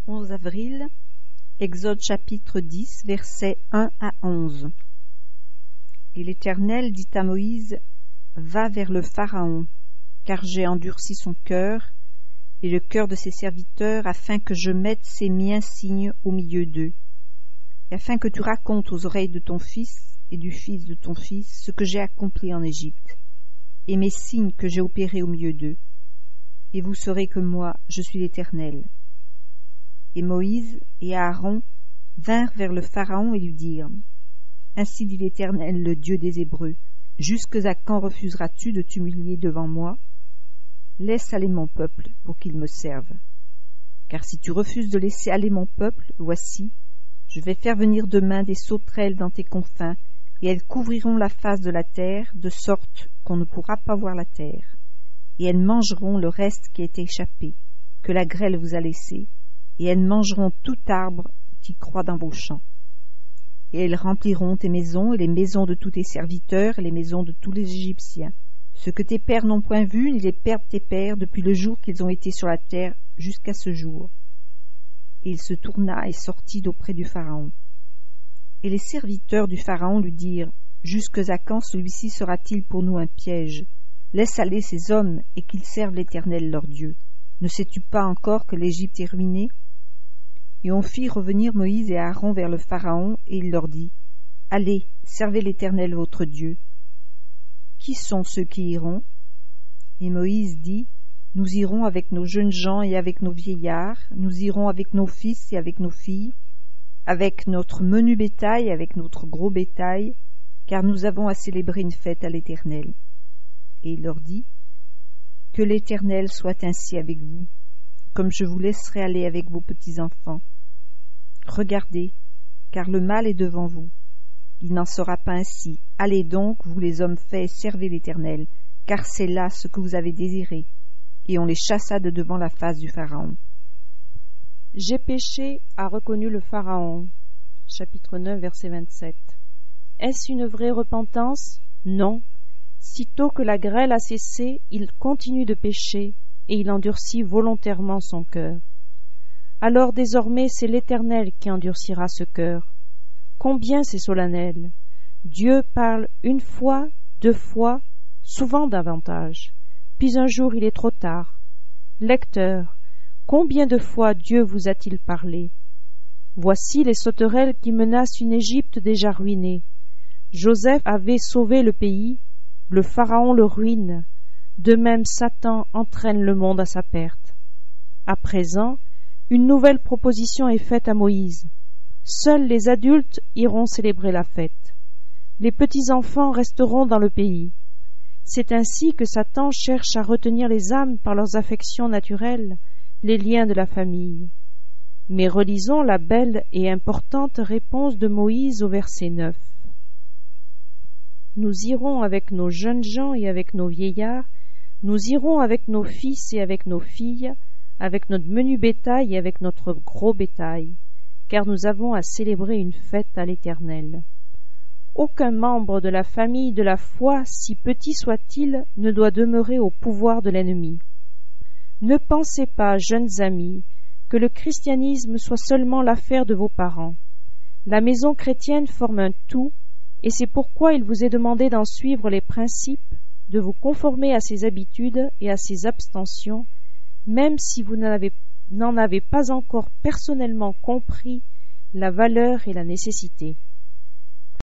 11 avril, Exode chapitre 10, versets 1 à 11. Et l'Éternel dit à Moïse, « Va vers le Pharaon, car j'ai endurci son cœur et le cœur de ses serviteurs, afin que je mette ces miens signes au milieu d'eux, et afin que tu racontes aux oreilles de ton fils et du fils de ton fils ce que j'ai accompli en Égypte, et mes signes que j'ai opérés au milieu d'eux. Et vous saurez que moi, je suis l'Éternel. » Et Moïse et Aaron vinrent vers le Pharaon et lui dirent, « Ainsi dit l'Éternel, le Dieu des Hébreux, jusque à quand refuseras-tu de t'humilier devant moi? Laisse aller mon peuple pour qu'il me serve. Car si tu refuses de laisser aller mon peuple, voici, je vais faire venir demain des sauterelles dans tes confins, et elles couvriront la face de la terre, de sorte qu'on ne pourra pas voir la terre. Et elles mangeront le reste qui est échappé, que la grêle vous a laissé, et elles mangeront tout arbre qui croît dans vos champs. Et elles rempliront tes maisons, et les maisons de tous tes serviteurs, et les maisons de tous les Égyptiens. Ce que tes pères n'ont point vu, ni les pères de tes pères, depuis le jour qu'ils ont été sur la terre jusqu'à ce jour. » Et il se tourna et sortit d'auprès du Pharaon. Et les serviteurs du Pharaon lui dirent, « Jusque à quand celui-ci sera-t-il pour nous un piège? Laisse aller ces hommes, et qu'ils servent l'Éternel leur Dieu. Ne sais-tu pas encore que l'Égypte est ruinée? » Et on fit revenir Moïse et Aaron vers le Pharaon, et il leur dit, « Allez, servez l'Éternel votre Dieu. » Qui sont ceux qui iront? Et Moïse dit, « Nous irons avec nos jeunes gens et avec nos vieillards, nous irons avec nos fils et avec nos filles, avec notre menu bétail et avec notre gros bétail, car nous avons à célébrer une fête à l'Éternel. » Et il leur dit, « Que l'Éternel soit ainsi avec vous, comme je vous laisserai aller avec vos petits-enfants. Regardez, car le mal est devant vous. Il n'en sera pas ainsi. Allez donc, vous les hommes faits, servez l'Éternel, car c'est là ce que vous avez désiré. » Et on les chassa de devant la face du Pharaon. J'ai péché, a reconnu le Pharaon. Chapitre 9, verset 27. Est-ce une vraie repentance? Non. Sitôt que la grêle a cessé, il continue de pécher, et il endurcit volontairement son cœur. Alors désormais c'est l'Éternel qui endurcira ce cœur. Combien c'est solennel! Dieu parle une fois, deux fois, souvent davantage. Puis un jour il est trop tard. Lecteur, combien de fois Dieu vous a-t-il parlé? Voici les sauterelles qui menacent une Égypte déjà ruinée. Joseph avait sauvé le pays, le Pharaon le ruine, de même Satan entraîne le monde à sa perte. À présent, une nouvelle proposition est faite à Moïse. Seuls les adultes iront célébrer la fête. Les petits-enfants resteront dans le pays. C'est ainsi que Satan cherche à retenir les âmes par leurs affections naturelles, les liens de la famille. Mais relisons la belle et importante réponse de Moïse au verset 9. Nous irons avec nos jeunes gens et avec nos vieillards, nous irons avec nos fils et avec nos filles, avec notre menu bétail et avec notre gros bétail, car nous avons à célébrer une fête à l'Éternel. Aucun membre de la famille de la foi, si petit soit-il, ne doit demeurer au pouvoir de l'ennemi. Ne pensez pas, jeunes amis, que le christianisme soit seulement l'affaire de vos parents. La maison chrétienne forme un tout, et c'est pourquoi il vous est demandé d'en suivre les principes, de vous conformer à ses habitudes et à ses abstentions, même si vous n'en avez pas encore personnellement compris la valeur et la nécessité.